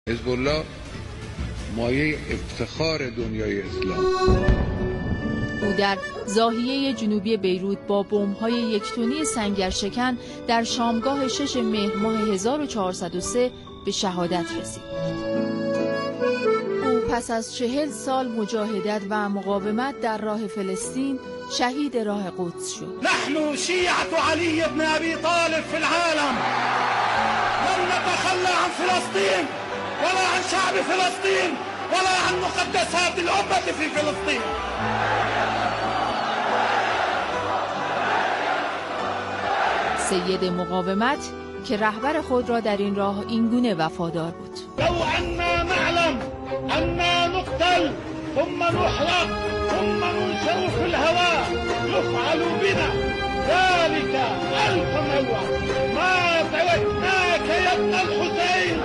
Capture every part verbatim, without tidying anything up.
حزب الله مایه افتخار دنیای اسلام. او در ضاحیه جنوبی بیروت با بمب‌های یک تنی سنگرشکن در شامگاه شش مهر ماه هزار و چهارصد و سه به شهادت رسید. او پس از چهل سال مجاهدت و مقاومت در راه فلسطین شهید راه قدس شد. نحن شیعة علی بن ابی طالب فی العالم لن نتخلى عن فلسطین ولا عن شعب فلسطین ولا عن مقدسات الامة في فلسطین. سید مقاومت که رهبر خود را در این راه اینگونه وفادار بود. لو انا نعلم انا نقتل ثم نحرق ثم ننشر في الهواء يفعل بنا ذلك الف مرة ما تركناك يا ابن الحسين.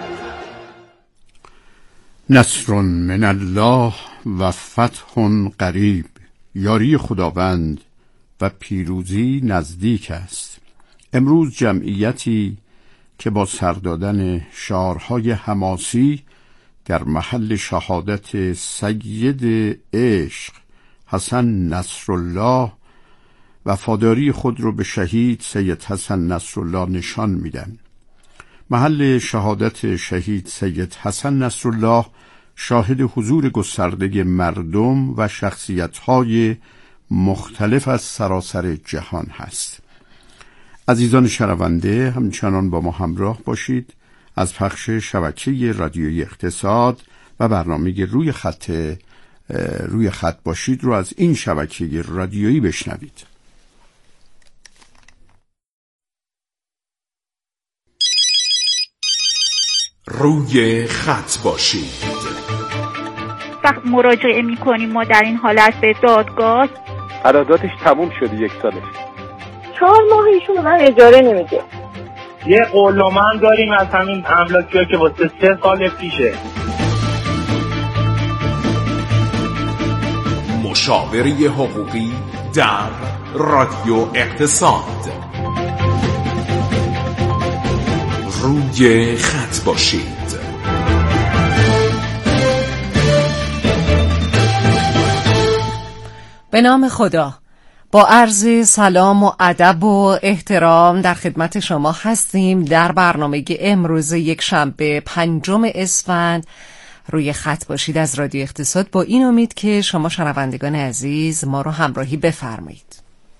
نصر من الله و فتح قریب. یاری خداوند و پیروزی نزدیک است. امروز جمعیتی که با سر دادن شعارهای حماسی در محل شهادت سید عشق حسن نصرالله وفاداری خود را به شهید سید حسن نصرالله نشان میدن. محل شهادت شهید سید حسن نصرالله شاهد حضور گسترده مردم و شخصیت‌های مختلف از سراسر جهان هست. عزیزان شنونده، همچنان با ما همراه باشید. از پخش شبکه رادیویی اقتصاد و برنامه روی خط روی خط باشید رو از این شبکه رادیویی بشنوید. روی خط باشید. وقت مراجعه می‌کنیم ما در این حالت به دادگاه، قراردادش تموم شده یک سالش. چهار ماه ایشون من اجاره نمیده. یه قولنامه هم داریم از همین املاکی‌ها که واسه سه سال پیشه. مشاوره حقوقی در رادیو اقتصاد. روی خط باشید. به نام خدا، با عرض سلام و ادب و احترام در خدمت شما هستیم در برنامه امروز یک شنبه پنجم اسفند. روی خط باشید از رادیو اقتصاد، با این امید که شما شنوندگان عزیز ما رو همراهی بفرمایید.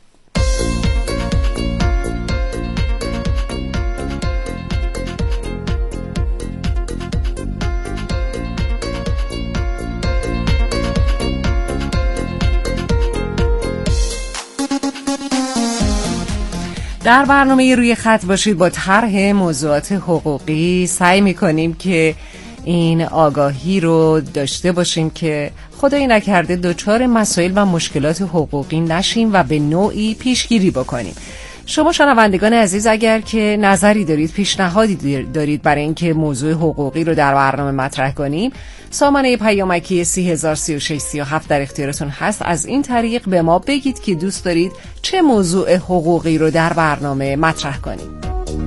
در برنامه روی خط باشید با طرح موضوعات حقوقی سعی می‌کنیم که این آگاهی رو داشته باشیم که خدایی نکرده دچار مسائل و مشکلات حقوقی نشیم و به نوعی پیشگیری بکنیم. شما شنوندگان عزیز اگر که نظری دارید، پیشنهادی دارید برای اینکه موضوع حقوقی رو در برنامه مطرح کنیم، سامانه پیامکی سی هزار سی و شش سی و هفت در اختیارتون هست. از این طریق به ما بگید که دوست دارید چه موضوع حقوقی رو در برنامه مطرح کنیم.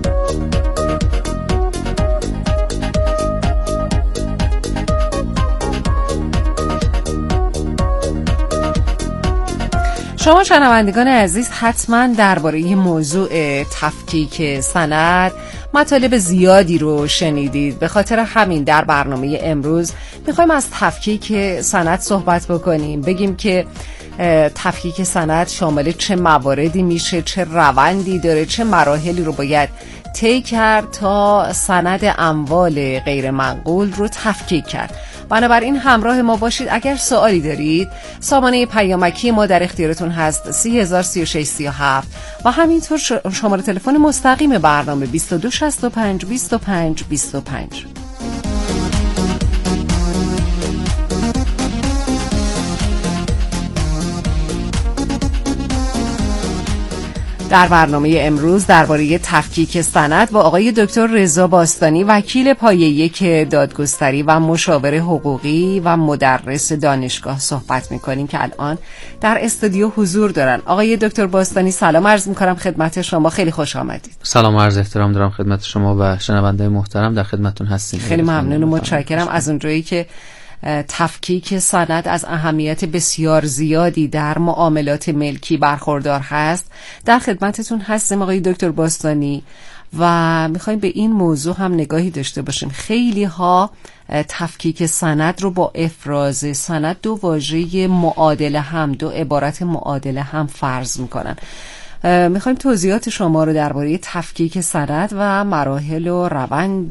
شما شنوندگان عزیز حتما درباره موضوع تفکیک سند مطالب زیادی رو شنیدید. به خاطر همین در برنامه امروز میخوایم از تفکیک سند صحبت بکنیم، بگیم که تفکیک سند شامل چه مواردی میشه، چه روندی داره، چه مراحلی رو باید طی کرد تا سند اموال غیر منقول رو تفکیک کرد. بنابراین همراه ما باشید. اگر سوالی دارید سامانه پیامکی ما در اختیارتون هست سی هزار سی و شش سی و هفت و همینطور شماره تلفن مستقیم برنامه بیست و دو شصت و پنج بیست و پنج بیست و پنج. در برنامه امروز درباره تفکیک سند با آقای دکتر رضا باستانی، وکیل پایه یک دادگستری و مشاور حقوقی و مدرس دانشگاه صحبت می‌کنیم که الان در استودیو حضور دارن. آقای دکتر باستانی سلام عرض می‌کنم خدمت شما، خیلی خوش آمدید. سلام عرض احترام دارم خدمت شما و شنونده محترم در خدمتتون هستیم. خیلی ممنون و متشکرم از اونجایی که تفکیک سند از اهمیت بسیار زیادی در معاملات ملکی برخوردار هست. در خدمتتون هستیم آقای دکتر باستانی و میخوایم به این موضوع هم نگاهی داشته باشیم. خیلی ها تفکیک سند رو با افراز سند دو واژه معادل هم، دو عبارت معادل هم فرض میکنن. میخوایم توضیحات شما رو درباره تفکیک سند و مراحل و روند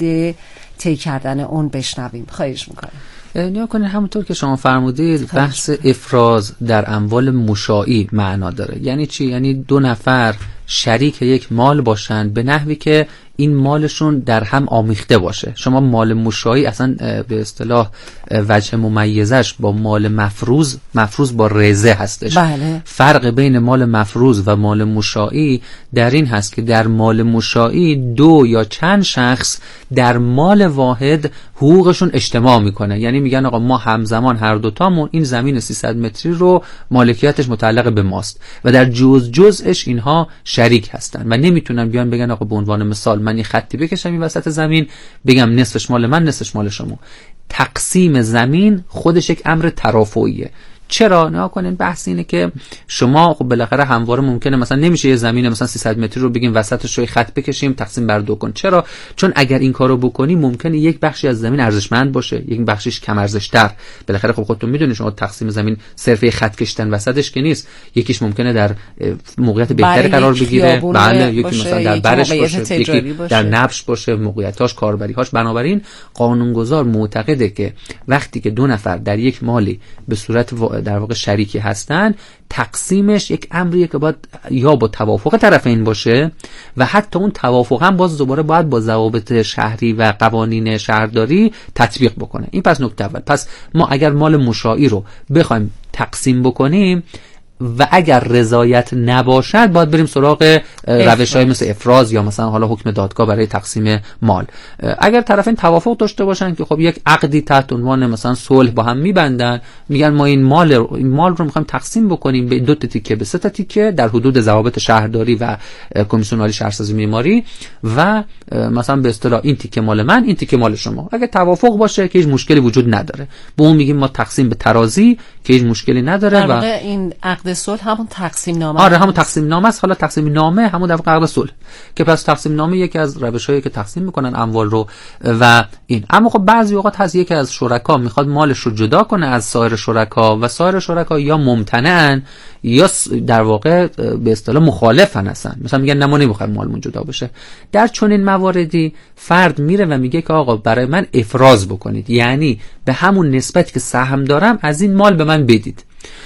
طی کردن اون بشنویم. خواهش میکنم. نیا کنید همونطور که شما فرمودید بحث افراز در اموال مشائی معنا داره. یعنی چی؟ یعنی دو نفر شریک یک مال باشن به نحوی که این مالشون در هم آمیخته باشه. شما مال مشائی اصلا به اصطلاح وجه ممیزش با مال مفروض، مفروض با رزه هستش. بله. فرق بین مال مفروض و مال مشائی در این هست که در مال مشائی دو یا چند شخص در مال واحد حقوقشون اجتماع میکنه. یعنی میگن آقا ما همزمان هر دوتامون این زمین سیصد متری رو مالکیتش متعلق به ماست و در جز جزش اینها شریک هستن و نمیتونن بیان بگن آقا به عنوان مثال من یه خطی بکشم این وسط زمین بگم نصفش مال من نصفش مال شما. تقسیم زمین خودش یک امر ترافعیه. چرا؟ نها کنین بحث اینه که شما خب بالاخره همواره ممکنه مثلا نمیشه یه زمین مثلا سیصد متری رو بگیم وسطش رو خط بکشیم تقسیم بر دو کن. چرا؟ چون اگر این کارو بکنی ممکنه یک بخشی از زمین ارزشمند باشه، یک بخشش کم ارزش تر. بالاخره خب خودتون میدونید شما تقسیم زمین صرف خط کشیدن وسطش که نیست، یکیش ممکنه در موقعیت بهتری قرار بگیره، بله یکی مثلا در برش باشه، یکی در نبش باشه، موقعیتاش کاربری‌هاش. بنابراین قانونگذار معتقده که وقتی که دو نفر در یک مالی به صورت در واقع شریکی هستن تقسیمش یک امریه که باید یا با توافق طرفین باشه و حتی اون توافق هم باز دوباره باید با ضوابط شهری و قوانین شهرداری تطبیق بکنه. این پس نکته اول. پس ما اگر مال مشائی رو بخوایم تقسیم بکنیم و اگر رضایت نباشد باید بریم سراغ روش‌های مثل افراز یا مثلا حالا حکم دادگاه برای تقسیم مال. اگر طرفین توافق داشته باشن که خب یک عقدی تحت عنوان مثلا صلح با هم میبندن، میگن ما این مال این مال رو می‌خوایم تقسیم بکنیم به دو تا تیکه، به سه تا تیکه در حدود ضوابط شهرداری و کمیسیون عالی شهرسازی معماری و مثلا به اصطلاح این تیکه مال من این تیکه مال شما. اگر توافق باشه که هیچ مشکلی وجود نداره. به اون میگیم ما تقسیم به ترازی که هیچ مشکلی نداره. و این عقد صلح همون تقسیم نامه. آره همون تقسیم نامه است. حالا تقسیم نامه همون در واقع عقد صلح که پس تقسیم نامه یکی از روش‌هایی که تقسیم میکنن اموال رو و این. اما خب بعضی اوقات هست یکی از شرکا میخواد مالش رو جدا کنه از سایر شرکا و سایر شرکا یا ممتنعن یا در واقع به اصطلاح مخالفن هستن، مثلا میگن نه ما نمیخوایم مالمون جدا بشه. در چنین مواردی فرد میره و میگه که آقا برای من افراز بکنید، یعنی به همون نسبت که سهم دارم از این مال به من بدید.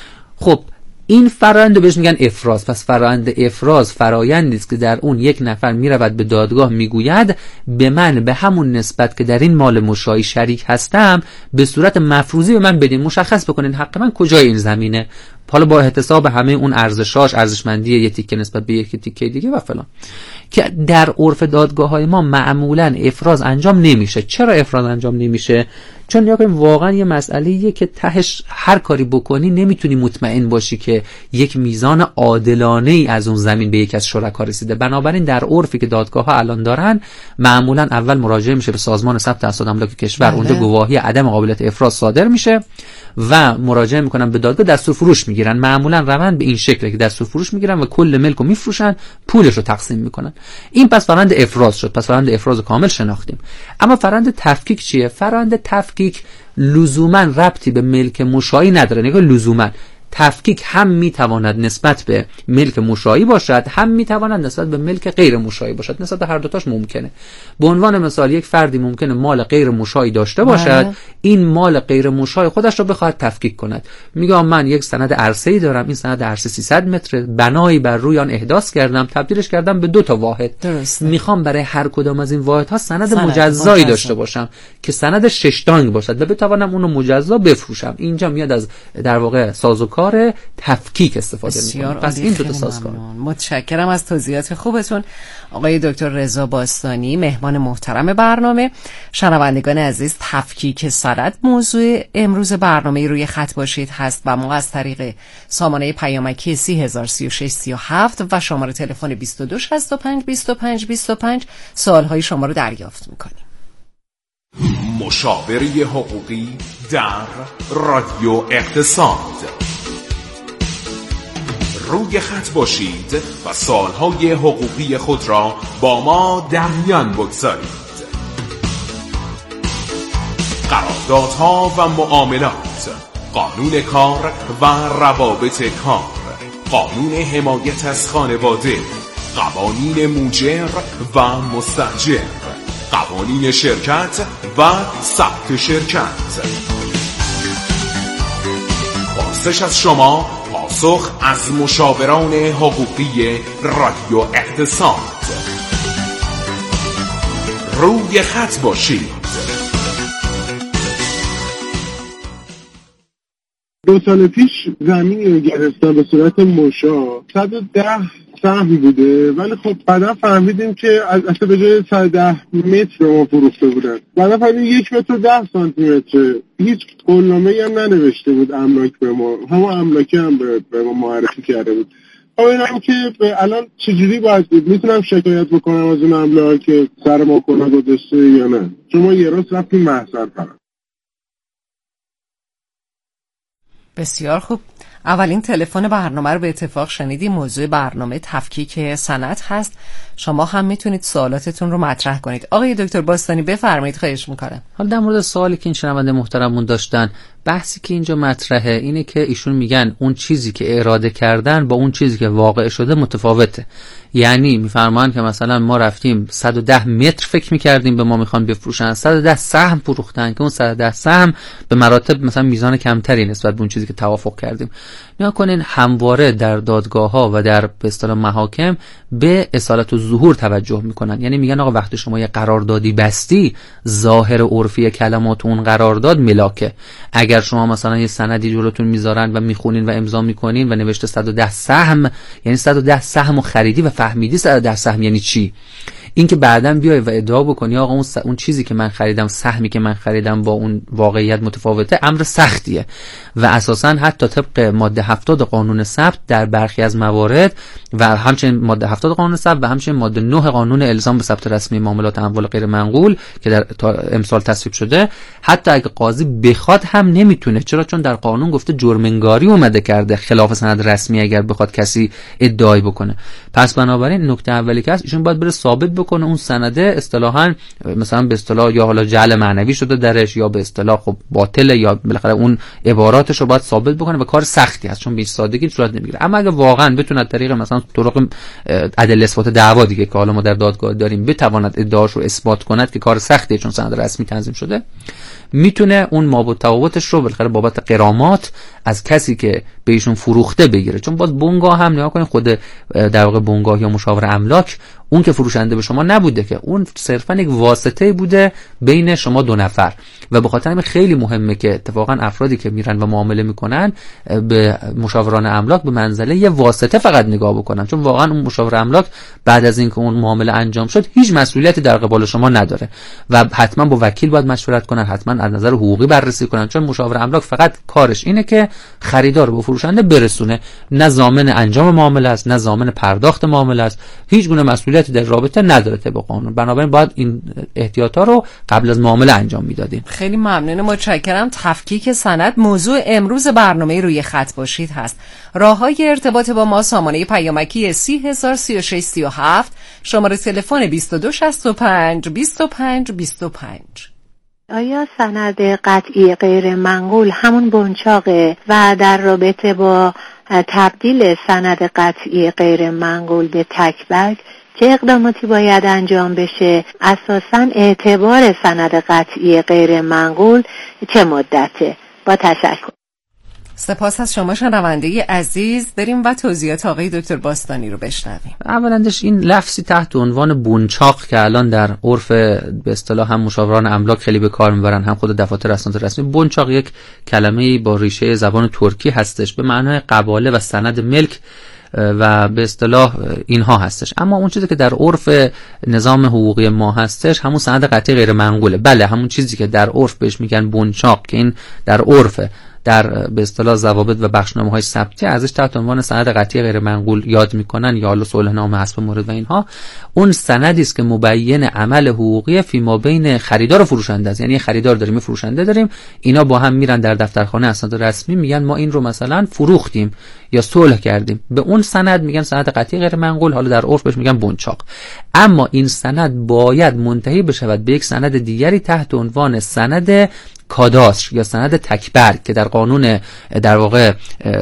خب این فرآیند رو بهش میگن افراز. پس فرآیند افراز فرآیندی است که در اون یک نفر میرود به دادگاه میگوید به من به همون نسبت که در این مال مشائی شریک هستم به صورت مفروضی به من بدین، مشخص بکنین حق من کجای این زمینه، حالا با احتساب همه اون ارزشاش، ارزشمندی یک تیکه نسبت به یک تیکه دیگه و فلان. که در عرف دادگاه‌های ما معمولاً افراز انجام نمیشه. چرا افراز انجام نمیشه؟ چون یا کنیم واقعا یه مسئله‌ایه که تهش هر کاری بکنی نمیتونی مطمئن باشی که یک میزان عادلانه‌ای از اون زمین به یک از شرکا رسیده. بنابراین در عرفی که دادگاه‌ها الان دارن معمولاً اول مراجعه میشه به سازمان ثبت اسناد املاک کشور، اونجا گواهی عدم قابلیت افراز صادر میشه و مراجعه میکنن به دادگاه، دستور فروش میگیرن. معمولا روند به این شکله که دستور فروش میگیرن و کل ملک رو میفروشن، پولش رو تقسیم میکنن. این پس فرآیند افراز شد. پس فرآیند افراز کامل شناختیم. اما فرآیند تفکیک چیه؟ فرآیند تفکیک لزوما ربطی به ملک مشائی نداره. نگاه لزوما تفکیک هم میتواند نسبت به ملک مشائی باشد، هم میتواند نسبت به ملک غیر مشائی باشد. نسبت به هر دوتاش ممکنه. به عنوان مثال یک فردی ممکنه مال غیر مشائی داشته باشد، این مال غیر مشائی خودش رو بخواد تفکیک کند. میگم من یک سند عرصه‌ای دارم، این سند عرصه سیصد متر، بنایی بر روی آن احداث کردم، تبدیلش کردم به دو تا واحد. درسته. میخوام برای هر کدام از این واحدها سند, سند مجزایی داشته باشم که سند شش دانگ باشد و بتوانم اون رو مجزا بفروشم. اینجا میاد از در واقع سازوکار سازوکار تفکیک استفاده می‌کنیم. پس این دو تا سازوکار. متشکرم از توضیحات خوبتون آقای دکتر رضا باستانی، مهمان محترم برنامه. شنوندگان عزیز، تفکیک سند موضوع امروز برنامه روی خط باشید هست و ما از طریق سامانه پیامکی سی هزار سی و شش سی و هفت و شماره تلفن بیست و دو شصت و پنج بیست و پنج بیست و پنج سوالهای شما رو دریافت می‌کنیم. مشاوره حقوقی در رادیو اقتصاد. روی خط باشید و سوالهای حقوقی خود را با ما در میان بگذارید. قراردادها و معاملات، قانون کار و روابط کار، قانون حمایت از خانواده، قوانین موجر و مستاجر، قوانین شرکت و ثبت شرکت. پرسش از شما، پاسخ از مشاوران حقوقی رادیو اقتصاد. روی خط باشید. دو سال پیش زمینی رو گرفتن به صورت مشا، صد و ده سهم بوده، ولی خب بعدا فهمیدیم که از اصلا به جای صد و ده متر به ما فروخته بودن. بعدا فهمیدیم یک متر و ده سانتی متر. هیچ قولنامه‌ای هم ننوشته بود املاک به ما، همون املاکی هم به ما معرفی کرده بود. اینم که الان چجوری باید میتونم شکایت بکنم از اون املاک که سر ما کنه گذاشته یا نه؟ شما یه روز رفتیم محضر کنم. بسیار خوب. اولین تلفن برنامه رو به اتفاق شنیدیم. موضوع برنامه تفکیک سند هست. شما هم میتونید سوالاتتون رو مطرح کنید. آقای دکتر باستانی بفرمایید، خواهش میکنم. حالا در مورد سوالی که این شنونده محترمون داشتن، بحثی که اینجا مطرحه اینه که ایشون میگن اون چیزی که اراده کردن با اون چیزی که واقع شده متفاوته. یعنی میفرمان که مثلا ما رفتیم صد و ده متر فکر میکردیم به ما میخوان بفروشن، صد و ده سهم فروختن که اون صد و ده سهم به مراتب مثلا میزان کمتری نسبت به اون چیزی که توافق کردیم. نیا کنین همواره در دادگاه ها و در به اصطلاح محاکم به اصالت و ظهور توجه میکنن. یعنی میگن آقا وقتی شما یه قراردادی بستی، ظاهر عرفی کلمات اون قرارداد ملاکه. اگر شما مثلا یه سندی جلوتون میذارن و میخونین و امضا میکنین و نوشته صد و ده سهم، یعنی صد و ده سهم خریدی و فهمیدی صد و ده سهم یعنی چی. این که بعداً بیای و ادعا بکنی آقا اون, س... اون چیزی که من خریدم، سهمی که من خریدم با اون واقعیت متفاوته، امر سختیه و اساساً حتی طبق ماده هفتاد قانون ثبت در برخی از موارد و همچنین ماده هفتاد قانون ثبت و همچنین ماده نه قانون الزام به ثبت رسمی معاملات اموال غیر منقول که در امسال تصویب شده، حتی اگه قاضی بخواد هم نمیتونه. چرا؟ چون در قانون گفته جرم‌انگاری اومده کرده خلاف سند رسمی اگر بخواد کسی ادعای بکنه. پس بنابراین نکته اولی که هست، ایشون باید بره ثابت بکنه اون سنده اصطلاحاً مثلا به اصطلاح یا حالا جعل معنوی شده درش یا به اصطلاح خب باطله یا بالاخره اون عباراتش رو باید ثابت بکنه و کار سختی هست چون به سادگی صورت نمیگیره. اما اگه واقعاً بتونه طریق مثلا طرق عدل اثبات دعوا دیگه که حالا ما در دادگاه داریم بتواند ادعاش رو اثبات کند که کار سختیه چون سند رسمی تنظیم شده، میتونه اون مابو تفاوتش رو بالاخره بابت غرامات از کسی که به ایشون فروخته بگیره. چون باز بنگاه هم نگاه کنید خود در واقع بنگاه یا مشاور املاک اون که فروشنده به شما نبوده که، اون صرفا یک واسطه بوده بین شما دو نفر و به خاطر همین خیلی مهمه که اتفاقا افرادی که میرن و معامله میکنن به مشاوران املاک به منزله یه واسطه فقط نگاه بکنن، چون واقعا اون مشاور املاک بعد از اینکه اون معامله انجام شد هیچ مسئولیتی در قبال شما نداره و حتما با وکیل باید مشورت کنن، حتما از نظر حقوقی بررسی کنن، چون مشاور املاک فقط کارش اینه که خریدار رو به فروشنده برسونه، نه ضامن انجام معامله است نه ضامن پرداخت معامله است، هیچ گونه مسئولیتی در رابطه نداره طبق قانون. بنابراین باید این احتیاطات رو قبل از معامله انجام میدادیم. خیلی ممنون، متشکرم. تفکیک سند موضوع امروز برنامه روی خط باشید هست. راههای ارتباط با ما سامانه پیامکی سی هزار سی و شش سی و هفت، شماره تلفن بیست و دو شصت و پنج بیست و پنج بیست و پنج. آیا سند قطعی غیر منقول همون بنچاقه و در رابطه با تبدیل سند قطعی غیر منقول به تکبک چه اقداماتی باید انجام بشه؟ اساساً اعتبار سند قطعی غیر منقول چه مدته؟ با تشکر. سپاس از شما شنونده عزیز. بریم و توضیحات آقای دکتر باستانی رو بشنویم. اولندش این لفظی تحت عنوان بونچاق که الان در عرف به اصطلاح هم مشاوران املاک خیلی به کار میبرن، هم خود دفاتر اسناد رسمی، بونچاق یک کلمه‌ای با ریشه زبان ترکی هستش به معنای قباله و سند ملک و به اصطلاح اینها هستش. اما اون چیزی که در عرف نظام حقوقی ما هستش همون سند قطعی غیر منقوله. بله، همون چیزی که در عرف بهش میگن بونچاق که این در عرف در به اصطلاح ضوابط و بخشنامه‌های ثبتی ازش تحت عنوان سند قطعی غیر منقول یاد میکنن یا حالا صلحنامه حسب مورد و اینها، اون سندی است که مبین عمل حقوقی فی ما بین خریدار و فروشنده است. یعنی خریدار داریم، فروشنده داریم، اینا با هم میرن در دفترخانه اسناد رسمی میگن ما این رو مثلا فروختیم یا صلح کردیم، به اون سند میگن سند قطعی غیر منقول، حالا در عرف بهش میگن بونچاق. اما این سند باید منتهی بشود به یک سند دیگری تحت عنوان سند کاداستر یا سند تکبرگ که در قانون در واقع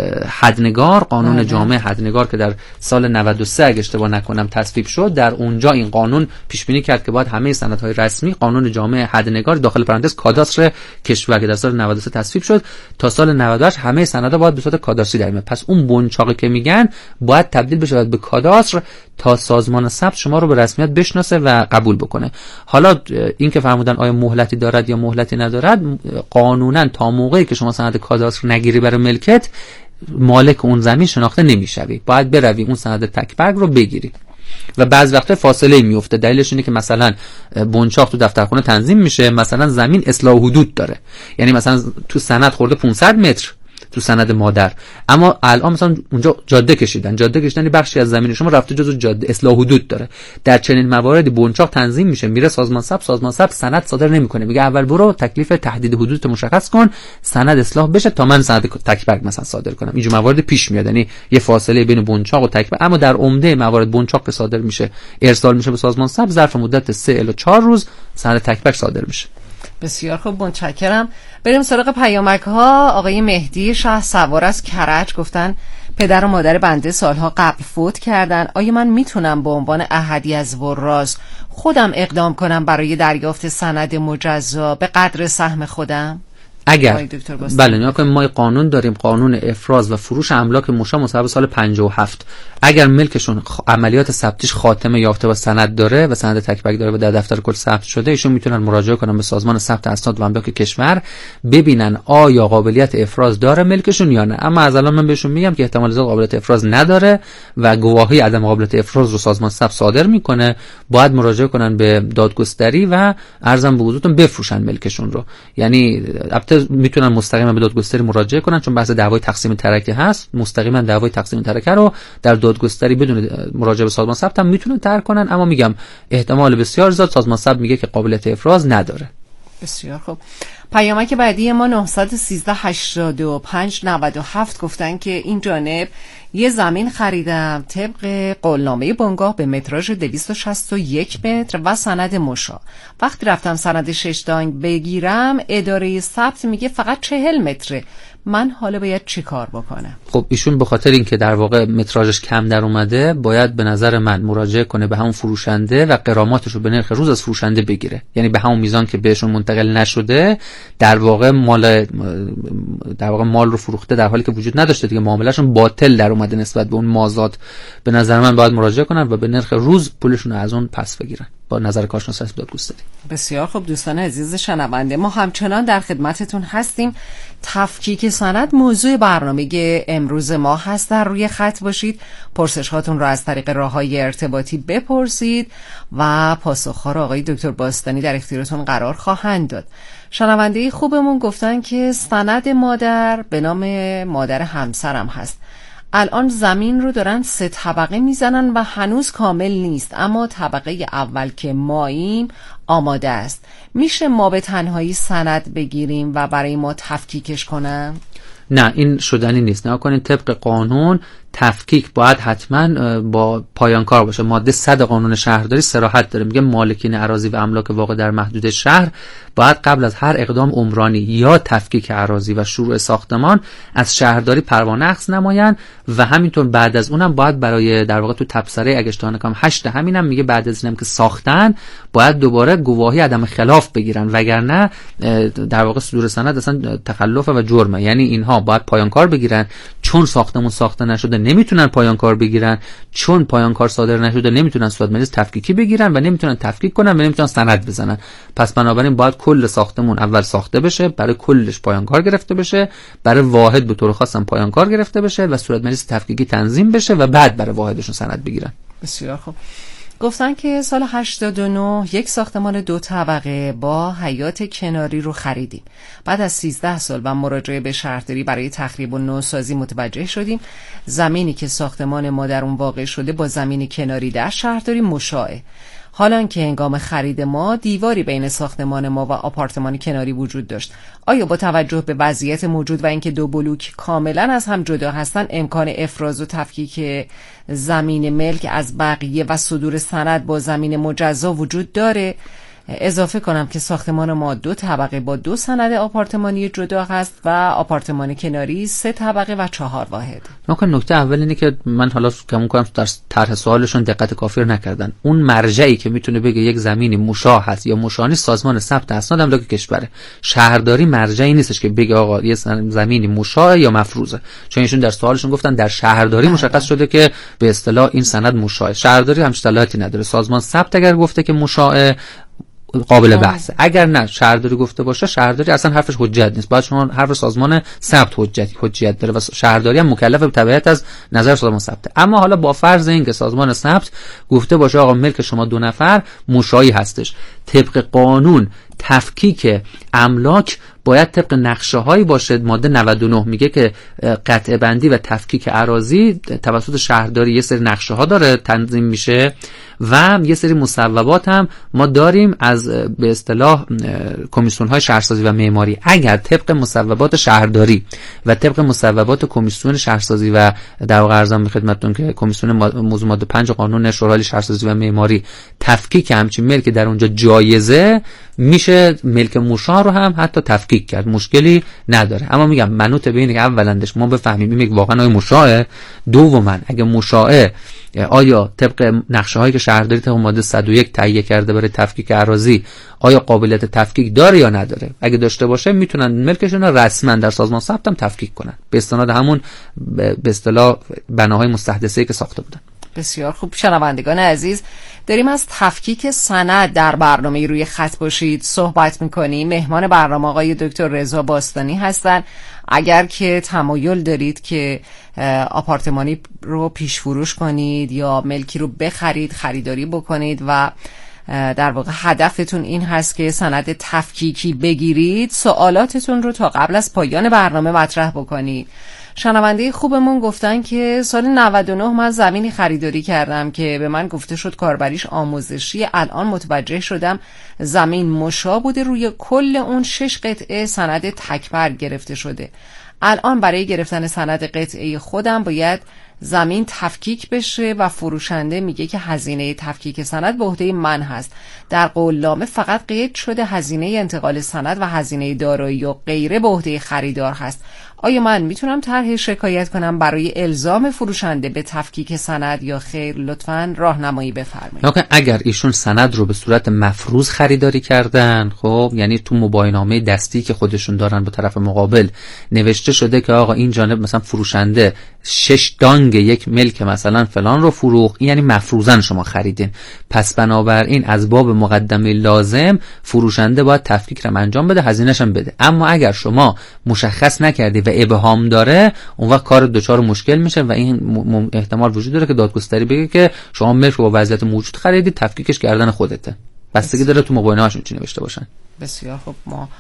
حدنگار، قانون جامع حدنگار که در سال نود و سه اگه اشتباه نکنم تصویب شد، در اونجا این قانون پیش بینی کرد که باید همه سندهای رسمی قانون جامع حدنگار داخل پرانتز کاداستر کشور که در سال نود و سه تصویب شد تا سال نود و هشت همه سندها باید به صورت کاداستری در میاد. پس اون بونچاقی که میگن باید تبدیل بشه به کاداستر تا سازمان ثبت شما رو به رسمیت بشناسه و قبول بکنه. حالا این که فرمودن آیا مهلتی دارد یا مهلتی ندارد، قانونا تا موقعی که شما سند کاداستر نگیری برای ملکت، مالک اون زمین شناخته نمیشوی، باید بروی اون سند تکبرگ رو بگیری و بعض وقت فاصله میفته. دلیلش اینه که مثلا بونچاق تو دفترخونه تنظیم میشه، مثلا زمین اصلاح حدود داره، یعنی مثلا تو سند خورده پانصد متر تو سند مادر، اما الان مثلا اونجا جاده کشیدن، جاده کشیدن بخشی از زمین شما رفته جزو جاده، اصلاح حدود داره. در چنین مواردی بونچاق تنظیم میشه، میره سازمان ثبت، سازمان ثبت سند صادر نمیکنه، میگه اول برو تکلیف تحدید حدود مشخص کن، سند اصلاح بشه تا من سند تکبرگ مثلا صادر کنم. اینجور موارد پیش میاد، یعنی یه فاصله بین بونچاق و تکبرگ. اما در عمده موارد بونچاق که صادر میشه، ارسال میشه به سازمان ثبت، ظرف مدت سه الی چهار روز سند تکبرگ صادر میشه. بسیار خوب، متشکرم. بریم سراغ پیامک ها. آقای مهدی شه سوار از کرج گفتن پدر و مادر بنده سالها قبل فوت کردن، آیا من میتونم به عنوان احدی از وراث خودم اقدام کنم برای دریافت سند مجزا به قدر سهم خودم؟ اگر بله، نیا کنیم ما قانون داریم، قانون افراز و فروش املاک مشا مصوب سال پنجاه و هفت. اگر ملکشون عملیات ثبتیش خاتمه یافته و سند داره و سند تکبرگ داره و در دفتر کل ثبت شده، ایشون میتونن مراجعه کنن به سازمان ثبت اسناد و املاک کشور ببینن آیا قابلیت افراز داره ملکشون یا نه. اما از الان من بهشون میگم که احتمال زیاد قابلیت افراز نداره و گواهی عدم قابلیت افراز رو سازمان ثبت صادر میکنه. باید مراجعه کنن به دادگستری و ارزم به حضورتون بفروشن ملکشون رو. یعنی میتونن مستقیما به دادگستری مراجعه کنن، چون بحث دعوای تقسیم ترکه هست، مستقیما دعوای تقسیم ترکه رو در دادگستری بدون مراجعه به سازمان ثبت هم میتونن طرح کنن. اما میگم احتمال بسیار زیاد سازمان ثبت میگه که قابلیت افراز نداره. بسیار خوب. پیامک بعدی ما نه یک سه هشتاد و پنج نود و هفت گفتن که این جانب یه زمین خریدم طبق قولنامه بنگاه به متراژ دویست و شصت و یک متر و سند مشا. وقتی رفتم سند شش دانگ بگیرم اداره ثبت میگه فقط چهل متره. من حالا باید چی کار بکنم؟ خب ایشون به خاطر اینکه در واقع متراژش کم در اومده باید به نظر من مراجعه کنه به همون فروشنده و غراماتش رو به نرخ روز از فروشنده بگیره، یعنی به همون میزان که بهشون منتقل نشده در واقع مال در واقع مال رو فروخته در حالی که وجود نداشته دیگه، معاملهشون باطل در اومده نسبت به اون مازاد. به نظر من باید مراجعه کنن و به نرخ روز پولشون رو از اون پس بگیرن با نظر کارشناس رسمی دادگستری. بسیار خوب دوستان عزیز شنونده، ما همچنان در خدمتتون هستیم. تفکیک سند موضوع برنامه امروز ما هست. در روی خط باشید، پرسش هاتون رو از طریق راههای ارتباطی بپرسید و پاسخ‌ها رو آقای دکتر باستانی در اختیارتون قرار خواهند داد. شنونده خوبمون گفتن که سند مادر به نام مادر همسرم هست. الان زمین رو دارن سه طبقه میزنن و هنوز کامل نیست، اما طبقه اول که ماییم آماده است. میشه ما به تنهایی سند بگیریم و برای ما تفکیکش کنن؟ نه، این شدنی نیست. نه کنین طبق قانون تفکیک باید حتما با پایان کار باشه. ماده صد قانون شهرداری صراحت داره، میگه مالکین اراضی و املاک واقع در محدود شهر باید قبل از هر اقدام عمرانی یا تفکیک اراضی و شروع ساختمان از شهرداری پروانه اخذ نمایند و همینطور بعد از اونم باید برای در واقع تو تبصره اگه اشتباه نکنم هشت همینم میگه بعد از اینم که ساختن باید دوباره گواهی عدم خلاف بگیرن، وگرنه در واقع صدور سند اصلا تخلف و جرمه. یعنی اینها باید پایانکار بگیرن، چون ساختمون ساخته نشده نمیتونن پایانکار بگیرن، چون پایانکار صادر نشده نمیتونن صورت مجلس تفکیکی بگیرن و نمیتونن تفکیک کنن و نمیتونن سند بزنن. پس بنابراین باید کل ساختمون اول ساخته بشه، برای کلش پایانکار گرفته بشه، برای واحد به طور خاص هم پایانکار گرفته بشه و صورت مجلس تفکیکی تنظیم بشه و بعد برای واحدشون سند بگیرن. بسیار خوب. گفتن که سال هشتاد و نه یک ساختمان دو طبقه با حیاط کناری رو خریدیم. بعد از سیزده سال و مراجعه به شهرداری برای تخریب و نوسازی متوجه شدیم زمینی که ساختمان ما در اون واقع شده با زمین کناری در شهرداری مشاعه. حالا که هنگام خرید ما دیواری بین ساختمان ما و آپارتمان کناری وجود داشت، آیا با توجه به وضعیت موجود و اینکه دو بلوک کاملا از هم جدا هستن امکان افراز و تفکیک زمین ملک از بقیه و صدور سند با زمین مجزا وجود داره؟ اضافه کنم که ساختمان ما دو طبقه با دو سند آپارتمانی جدا هست و آپارتمان کناری سه طبقه و چهار واحد. نکته نکته اول اینه که من حالا کمون کنم در طرح سوالشون دقت کافی نکردن. اون مرجعی که میتونه بگه یک زمینی مشاع هست یا مشاع نیست سازمان ثبت اسناد املاک کشوره. شهرداری مرجعی نیستش که بگه آقا یه زمینی مشاع یا مفروضه، چون ایشون در سوالشون گفتن در شهرداری مشخص شده که به اصطلاح این سند مشاع. شهرداری همچین صلاحیتی نداره. سازمان ثبت اگر گفته که مشاع قابل بحثه، اگر نه شهرداری گفته باشه شهرداری اصلا حرفش حجت نیست، باید شما حرف سازمان ثبت حجت حجت داره و شهرداری هم مکلف به تبعیت از نظر سازمان ثبت. اما حالا با فرض این که سازمان ثبت گفته باشه آقا ملک شما دو نفر مشاعی هستش، طبق قانون تفکیک املاک باید طبق نقشه هایی باشه. ماده نود و نه میگه که قطع بندی و تفکیک اراضی توسط شهرداری یه سری نقشه ها داره تنظیم میشه و یه سری مصوبات هم ما داریم از به اصطلاح کمیسیون های شهرسازی و معماری. اگر طبق مصوبات شهرداری و طبق مصوبات کمیسیون شهرسازی و در واقع ارزم به خدمتتون که کمیسیون موضوع ماده پنج قانون شورای شهرسازی و معماری تفکیک همچین ملک در اونجا جایزه، میشه ملک مشاع رو هم حتی تفکیک کرد، مشکلی نداره. اما میگم منوط به اینه که اولندش ما بفهمیم این واقعا آیا مشاعه، دوما اگه مشاعه آیا طبق نقشه هایی که شهرداری طبق ماده صد و یک تهیه کرده برای تفکیک اراضی آیا قابلیت تفکیک داره یا نداره. اگه داشته باشه میتونن ملکشون رو رسما در سازمان ثبت هم تفکیک کنن به استناد همون به اصطلاح بناهای مستحدثه‌ای که ساخته بودن. بسیار خوب. شنوندگان عزیز، داریم از تفکیک سند در برنامه روی خط باشید صحبت میکنیم. مهمان برنامه آقای دکتر رضا باستانی هستن. اگر که تمایل دارید که آپارتمانی رو پیش فروش کنید یا ملکی رو بخرید، خریداری بکنید و در واقع هدفتون این هست که سند تفکیکی بگیرید، سوالاتتون رو تا قبل از پایان برنامه مطرح بکنید. شنونده خوبمون گفتن که سال نود و نه من زمینی خریداری کردم که به من گفته شد کاربریش آموزشی. الان متوجه شدم زمین مشاع بوده، روی کل اون شش قطعه سند تکبر گرفته شده. الان برای گرفتن سند قطعه خودم باید زمین تفکیک بشه و فروشنده میگه که هزینه تفکیک سند به عهده من هست. در قولنامه فقط قید شده هزینه انتقال سند و هزینه دارایی و غیره به عهده خریدار هست. آیا من میتونم طرح شکایت کنم برای الزام فروشنده به تفکیک سند یا خیر؟ لطفاً راهنمایی بفرمایید. اگر ایشون سند رو به صورت مفروض خریداری کردن، خب یعنی تو مباینامه دستی که خودشون دارن با طرف مقابل نوشته شده که آقا این جانب مثلا فروشنده شش دانگ یک ملک مثلا فلان رو فروخت، یعنی مفروضاً شما خریدین، پس بنابراین از باب مقدمه لازم فروشنده باید تفکیک رو انجام بده، هزینه‌ش هم بده. اما اگر شما مشخص نکردی و ابهام داره، اون وقت کار دچار مشکل میشه و این احتمال وجود داره که دادگستری بگه که شما ملک رو با وضعیت موجود خریدید، تفکیکش گردن خودته. بستگی داره تو مباینه‌هاشون چی نوشته باشن. بسیار خوب. ما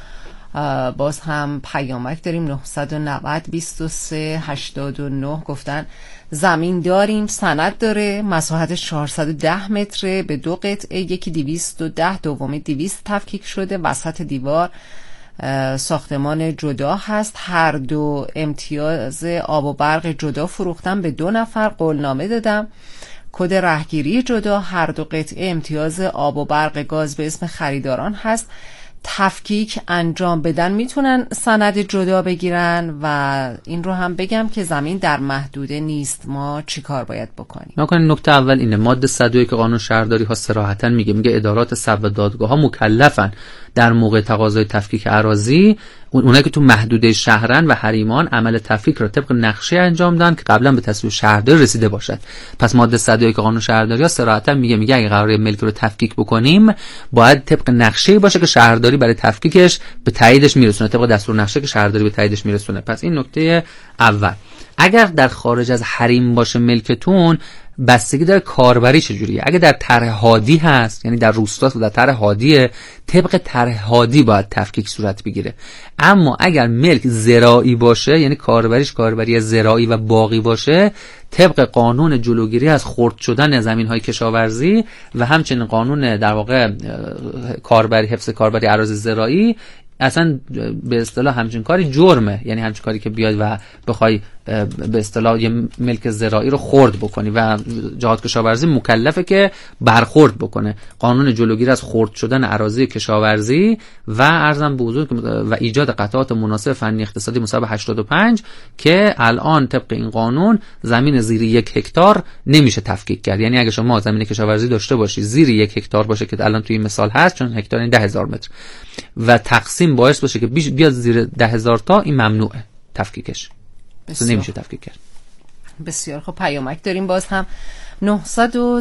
باز هم پیامک داریم. نه نه صفر بیست و سه هشتاد و نه گفتن زمین داریم، سند داره، مساحتش چهارصد و ده متره، به دو قطعه، یکی دویست و ده، دومی دویست تفکیک شده، وسط دیوار ساختمان جدا هست، هر دو امتیاز آب و برق جدا فروختم، به دو نفر قولنامه دادم، کد رهگیری جدا، هر دو قطعه امتیاز آب و برق گاز به اسم خریداران هست. تفکیک انجام بدن میتونن سند جدا بگیرن؟ و این رو هم بگم که زمین در محدوده نیست، ما چی کار باید بکنیم؟ نکنین نکته اول اینه، ماده صد و یک قانون شهرداری ها صراحتاً میگه میگه ادارات ثبت و دادگاه ها مکلفن در موقع تقاضای تفکیک اراضی، اونایی که تو محدوده شهرن و حریمان عمل تفکیک را طبق نقشه انجام دادن که قبلا به تصویب شهرداری رسیده باشد. پس ماده صد و یک قانون شهرداری ها صراحتاً میگه میگه اگه قراره ملک رو تفکیک بکنیم باید طبق نقشه‌ای باشه که شهرداری برای تفکیکش به تاییدش میرسونه، طبق دستور نقشه که شهرداری به تاییدش میرسونه. پس این نکته اول. اگر در خارج از حریم باشه ملکتون، بستگی داره کاربری چجوریه. اگه در طرح هادی هست، یعنی در روستاست و در طرح هادیه، طبق طرح هادی باید تفکیک صورت بگیره. اما اگر ملک زراعی باشه، یعنی کاربریش کاربری زراعی و باغی باشه، طبق قانون جلوگیری از خرد شدن زمین‌های کشاورزی و همچنین قانون در واقع کاربری حفظ کاربری اراضی زراعی، اصلا به اصطلاح همچین کاری جرمه. یعنی همچین کاری که بیاد و بخوای به اصطلاح یه ملک زراعی رو خرد بکنی و جهاد کشاورزی مکلفه که برخورد بکنه. قانون جلوگیری از خرد شدن اراضی کشاورزی و ارزم به حضور و ایجاد قطعات مناسب فنی اقتصادی مصوب هشتاد و پنج که الان طبق این قانون زمین زیر یک هکتار نمیشه تفکیک کرد. یعنی اگه شما زمین کشاورزی داشته باشی زیر یک هکتار باشه که الان توی این مثال هست، چون هکتار این ده هزار متر، و تقسیم باعث باشه که بیاد زیر ده هزار تا، این ممنوعه تفکیکش، نمیشه تفکیک کرد. بسیار خب. پیامک داریم باز هم نه یک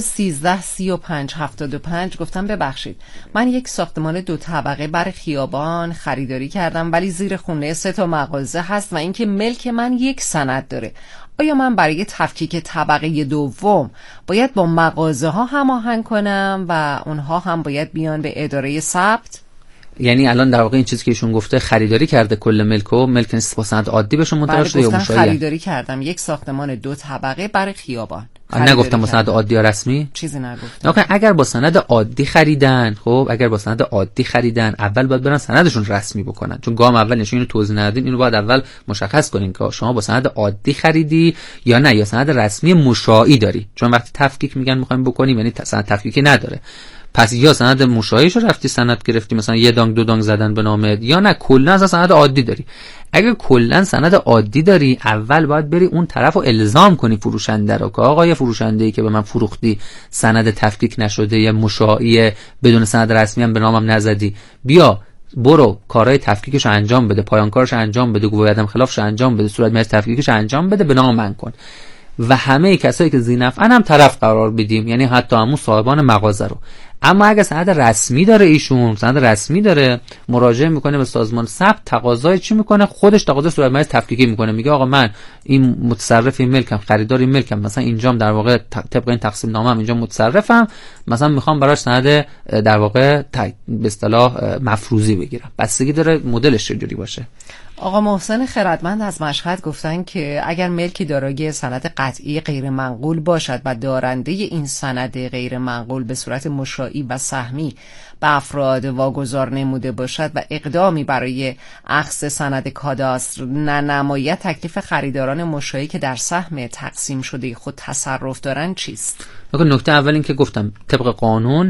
سه سی و پنج هفتاد و پنج. گفتم ببخشید من یک ساختمان دو طبقه بر خیابان خریداری کردم ولی زیر خونه سه تا مغازه هست و اینکه ملک من یک سند داره. آیا من برای تفکیک طبقه دوم باید با مغازه ها هماهنگ کنم و اونها هم باید بیان به اداره ثبت؟ یعنی الان در واقع این چیزی که ایشون گفته خریداری کرده کل ملک و ملک نیست با سند عادی بهشون منتقل شده یا مشاهده؟ خریداری کردم یک ساختمان دو طبقه برای خیابان. نگفتم با سند عادی یا رسمی؟ چیزی نگفتم. نگفتم اگر با سند عادی خریدن، خب اگر با سند عادی خریدن اول باید برن سندشون رسمی بکنن، چون گام اول نشون اینو توضیح ندادین، اینو باید اول مشخص کنین که شما با سند عادی خریدی یا نه، یا سند رسمی مشاعی داری. چون وقتی تفکیک میگن میخوایم بکنیم یعنی سند تفکیکی نداره. پس یا سند مشاهیشو رفتی سند گرفتی، مثلا یه دانگ دو دانگ زدن به نامت، یا نه کلا از سند عادی داری. اگه کلا سند عادی داری اول باید بری اون طرفو الزام کنی فروشنده رو که آقا یه فروشنده‌ای که به من فروختی سند تفکیک نشده یا مشاهی بدون سند رسمی هم به نامم نزدی، بیا برو کارهای تفکیکشو انجام بده، پایان کارش انجام بده، گواهی عدم خلافش انجام بده، صورت مهر تفکیکش انجام بده، به نام من کن. و همه کسایی که ذی‌نفعن هم طرف قرار بدیم، یعنی حتی همون صاحبان مغازه رو. اما اگه سند رسمی داره ایشون، سند رسمی داره، مراجعه میکنه به سازمان ثبت، تقاضای چی میکنه؟ خودش تقاضای صورت مهر تفکیکی میکنه، میگه آقا من این متصرف این ملکم، خریدار این ملکم، مثلا اینجام در واقع طبق این تقسیم نامه‌ام اینجا متصرفم، مثلا میخوام براش سند در واقع به اصطلاح مفروضی بگیرم. بستگی داره مدلش چجوری باشه. آقا محسن خردمند از مشهد گفتن که اگر ملکی دارای سند قطعی غیر منقول باشد و دارنده این سند غیر منقول به صورت مشاعی و سهمی به افراد واگذار نموده باشد و اقدامی برای اخذ سند کاداستر ننماید، تکلیف خریداران مشاعی که در سهم تقسیم شده خود تصرف دارند چیست؟ نکته اول این که گفتم طبق قانون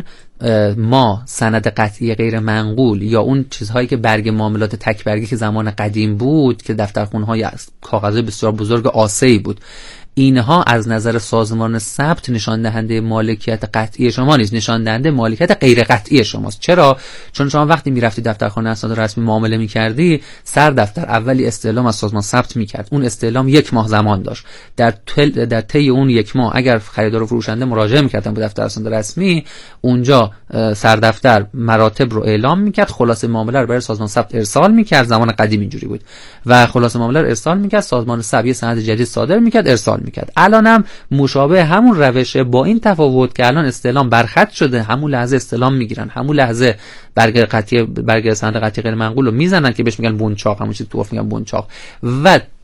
ما سند قطعی غیر منقول یا اون چیزهایی که برگ معاملات تک برگی که زمان قدیم بود که دفترخونه‌های کاغذی بسیار بزرگ آسه‌ای بود، اینها از نظر سازمان ثبت نشان دهنده مالکیت قطعی شما نیست، نشان دهنده مالکیت غیر قطعی شماست. چرا؟ چون شما وقتی میرفتی دفترخانه اسناد رسمی معامله میکردی، سر دفتر اولی استعلام از سازمان ثبت میکرد. اون استعلام یک ماه زمان داشت. در طی در طی اون یک ماه اگر خریدار و فروشنده مراجعه میکردن به دفتر اسناد رسمی، اونجا سر دفتر مراتب رو اعلام میکرد، خلاصه معامله رو برای سازمان ثبت ارسال میکرد. زمان قدیم اینجوری بود و خلاصه معامله رو ارسال میکرد، سازمان ثبت یه سند جدید صادر میکرد، ارسال میکرد. الانم مشابه همون روشه، با این تفاوت که الان استعلام برخط شده، همون لحظه استعلام میگیرن، همون لحظه برگ قطعی برگ سند قطعی غیر منقول رو میزنن که بهش میگن بونچاق، همون چیزی تو عرف میگن بونچاق، و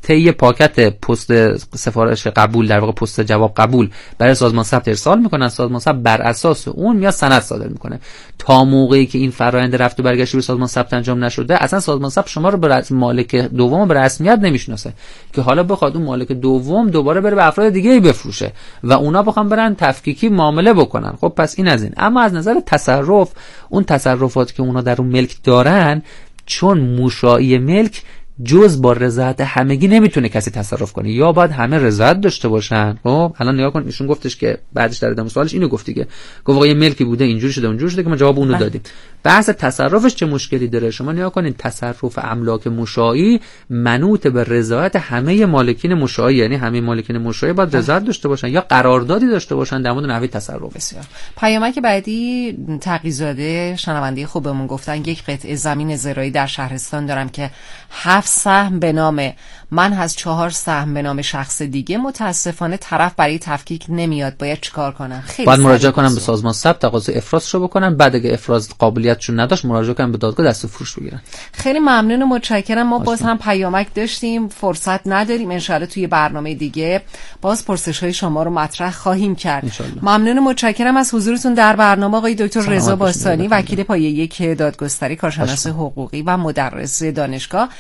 طی پاکت پست سفارش قبول، در واقع پست جواب قبول برای سازمان ثبت ارسال میکنن. سازمان ثبت بر اساس اون میاد سند صادر میکنه. تا موقعی که این فرآیند رفت و برگشت به سازمان ثبت انجام نشده، اصلا سازمان ثبت شما رو به مالک دوم به رسمیت نمیشناسه که حالا بخواد اون مالک دوم دوباره بره به افراد دیگه بفروشه و اونا بخوام برن تفکیکی معامله بکنن. خب پس این از این. اما از نظر تصرف، اون تصرفات که اونا در اون ملک دارن، چون مشائی ملک جز با رضایت همگی نمیتونه کسی تصرف کنه، یا باید همه رضایت داشته باشن. خب الان نگاه کن، ایشون گفتش که بعدش در ادامه سوالش اینو گفت دیگه، گفت آقا یه ملکی بوده اینجوری شده اونجوری شده که ما جواب اونو دادیم. بحث تصرفش چه مشکلی داره؟ شما نگاه کنین تصرف املاک مشائی منوط به رضایت همه مالکین مشائی، یعنی همه مالکین مشائی باید رضایت داشته باشن یا قراردادی داشته باشن در مورد نحوه تصرف. بسیار. پیامک بعدی تقی‌زاده شنونده خوبمون گفتن یک قطعه زمین زراعی در شهرستان دارم که هفت سهم به نام من هست، چهار سهم به نام شخص دیگه. متاسفانه طرف برای تفکیک نمیاد، باید چیکار کنن؟ خیلی باید مراجعه کنن به سازمان ثبت، تقاضای افرازشو بکنن، بعد اگه افراز قابلیتشون نداشت مراجعه کنن به دادگاه دست فروش بگیرن. خیلی ممنون و متشکرم. ما باز هم پیامک داشتیم، فرصت نداریم، ان شاءالله توی برنامه دیگه باز پرسش‌های شما رو مطرح خواهیم کرد. ممنون و متشکرم از حضورتون در برنامه آقای دکتر رضا باستانی، وکیل پایه یک دادگستری، کارشناس حقوقی و مدرس دانشگاه.